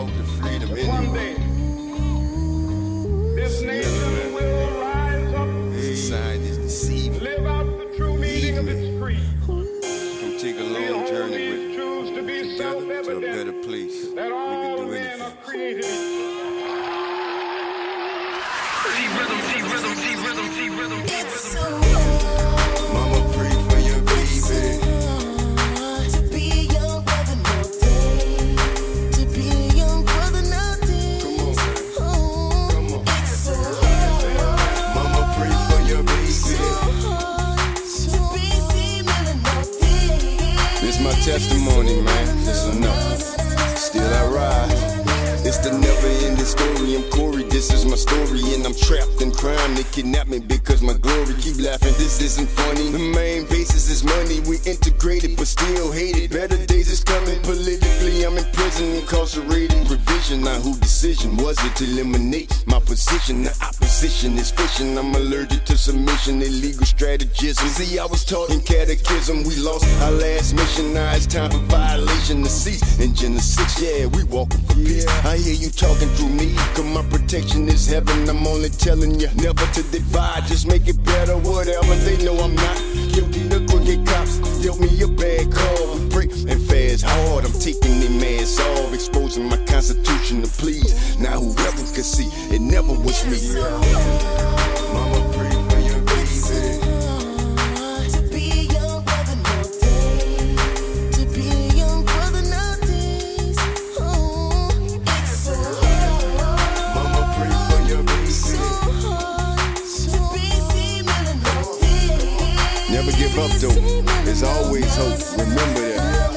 walk to freedom One anyway. day, this nation will rise up, Society's deceiving. live out the true meaning of its creed. Come take a long journey with me. Choose to be Together to a self-evident better place. that We all can do men anything. are created equal. Mama, pray for your baby. To be a young brother nowadays. To be a young brother nowadays. Come on, man. Oh, Come on. it's so hard. Mama, pray for your baby. To be female nowadays. This my testimony, man. This enough. Still I rise. It's the never-ending story. I'm Corey, this is my story, and I'm trapped in crime. They kidnap me because my glory. Keep laughing, this isn't funny. The main basis is money. We integrated, but still hated. Better days is coming. Politically, I'm in prison, incarcerated. Provision, not who decision was it to eliminate my position. The opposition is fishing. I'm allergic to submission, illegal strategism. See, I was taught in catechism. We lost our last mission. Now it's time for violation to cease. In Genesis, yeah, we walking for peace. I hear you talking through me, cause my protection is heaven. I'm only telling you, never to divide, just make it better, whatever. They know I'm not guilty. The crooked cops dealt me a bad call. We pray and fast hard. I'm taking their masks off, exposing my constitution to please. Now whoever could see, it never was me. Mama, pray for your baby. To be a young brother nowadays. To be a young brother nowadays. Oh, it's so hard. Mama, pray for your baby. So hard. To be female nowadays. Never give up though, there's always hope, remember that.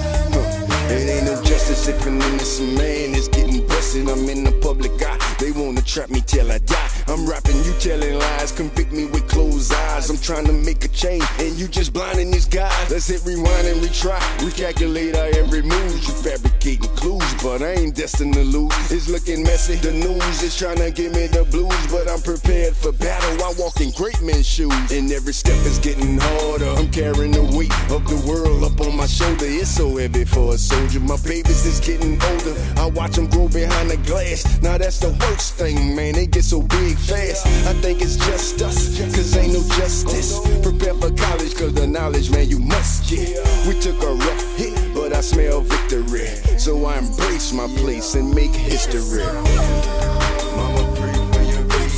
It ain't no justice if an innocent man is getting busted. I'm in the public eye, they wanna trap me till I die. I'm rapping, you telling lies, convict me with closed eyes. I'm trying to make a change, and you just blinding these guys. Let's hit rewind and retry, recalculate our every move. You fabricating clues, but I ain't destined to lose. It's looking messy, the news is trying to give me the blues, but I'm prepared for battle. I walk in great men's shoes, and every step is getting harder. I'm carrying the weight of the world up on my shoulder. It's so heavy for a soldier. My babies is getting older. I watch them grow behind the glass. Now that's the worst thing, man. They get so big fast. I think it's just us, cause ain't no justice. Prepare for college, cause the knowledge, man, you must, yeah. We took a rough hit, but I smell victory. So I embrace my place and make history. Mama, pray for your baby.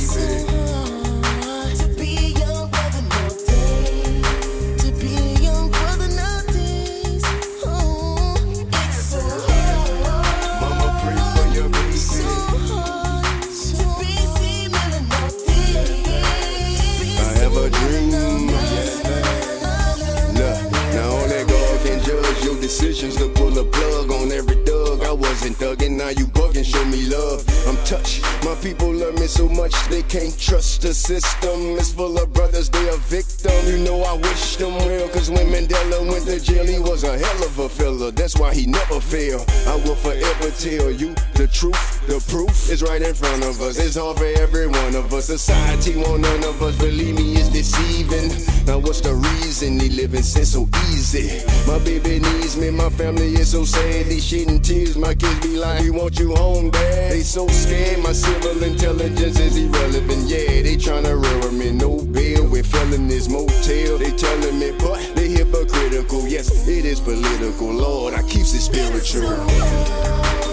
To be a young brother nowadays. To be a young brother nowadays. Oh, it's so hard. Mama, pray for your baby. So hard. To be female nowadays. I have a dream. Look, now only God can judge your decisions to pull a plug on every thug. I wasn't thugging, now you bugging, show me love. I'm touched, my people love me so much they can't trust the system. It's full of brothers, they a victim. You know I wish them well, cause when Mandela went to jail, he was a hell of a fella. That's why he never failed. I will forever tell you the truth. The proof is right in front of us. It's hard for every one of us. Society won't none of us. Believe me, it's deceiving. Now what's the reason they living since so easy? My baby needs me, my family is so sad. They shedding tears, my kids be like, we want you home, dad. They so scared, my civil intelligence is irrelevant. Yeah, they tryna ruin me, no bail. We're filling this motel. They telling me, but they hypocritical. Yes, it is political. Lord, I keeps it spiritual.